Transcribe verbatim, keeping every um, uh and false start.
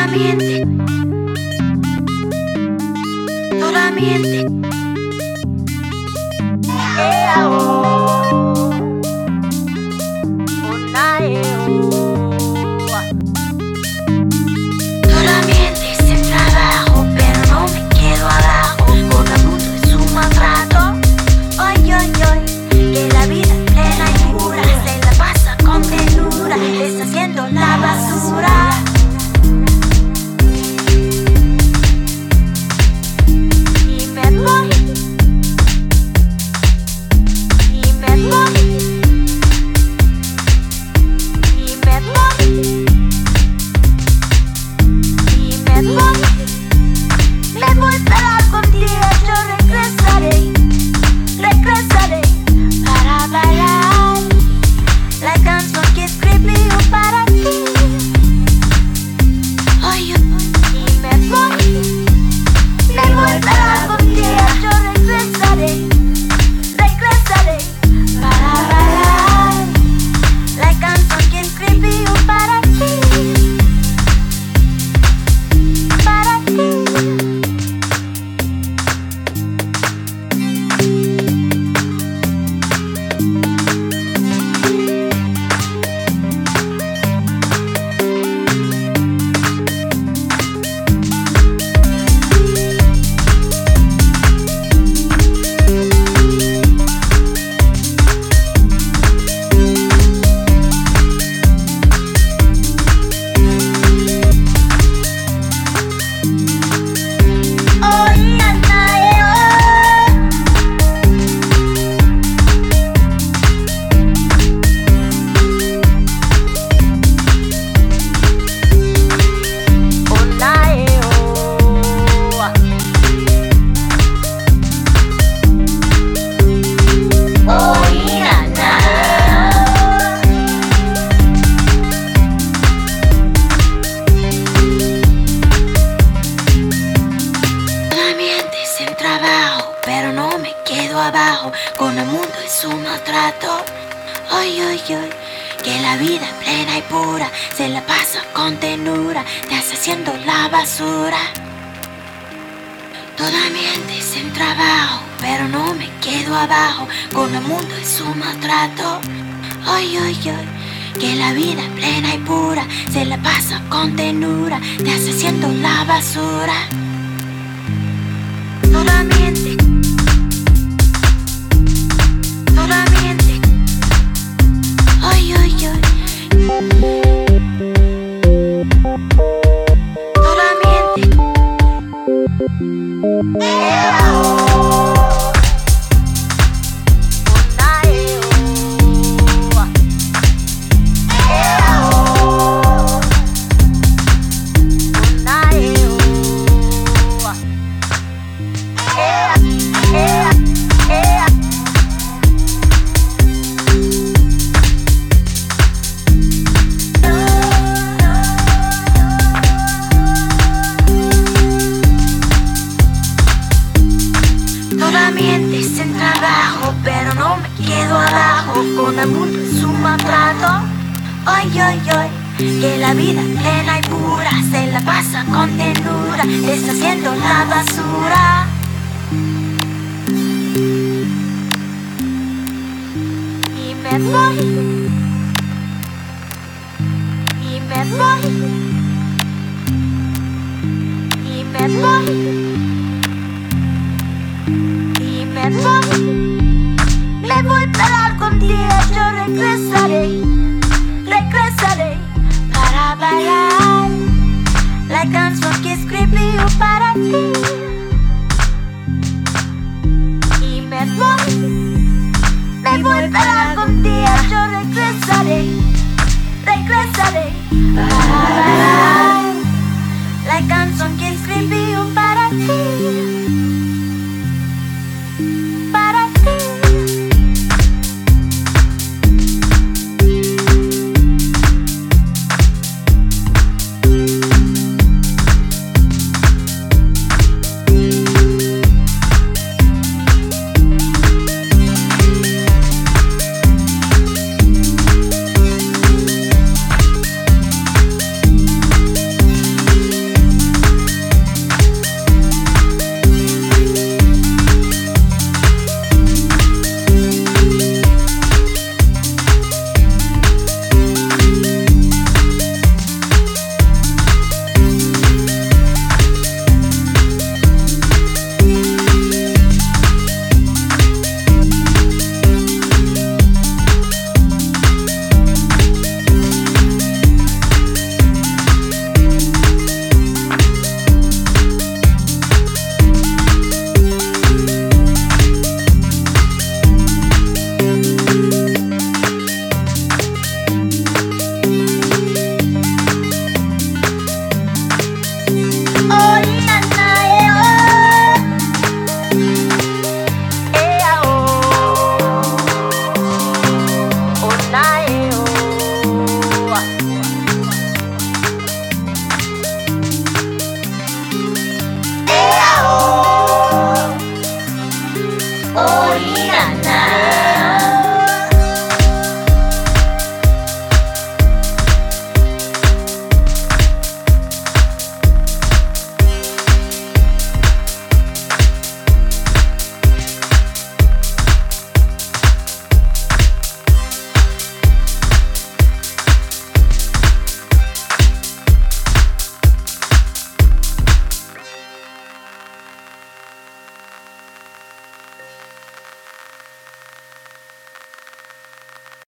Solamente, solamente. Ea, oh, una, ea, oh. Solamente es el trabajo, pero no me quedo abajo. Con el mundo es un maltrato. Ay, ay, ay, que la vida es plena y pura se la pasa con ternura, deshaciendo la basura. Pero no me quedo abajo, con el mundo es un maltrato. Ay, ay, ay, que la vida es plena y pura se la pasa con ternura, deshaciendo la basura. Toda mi mente es en trabajo, pero no me quedo abajo, con el mundo es un maltrato. Ay, ay, ay, que la vida es plena y pura se la pasa con ternura, deshaciendo la basura. Solamente, solamente, ay, ay, ay, solamente, ea, oh, una, ea, oh, ea, oh, una, ea, oh. Ea, ea, ea. Toda mi mente es en trabajo, pero no me quedo abajo, con el mundo es un maltrato. Ay, ay, ay, que la vida es plena y pura se la pasa con ternura, deshaciendo la basura. Y me voy, y me voy, y me voy, y me voy. Me voy, pero algún día yo regresaré, regresaré para bailar la canción que escribí yo para ti. Y me voy, me voy, pero algún día yo regresaré, regresaré para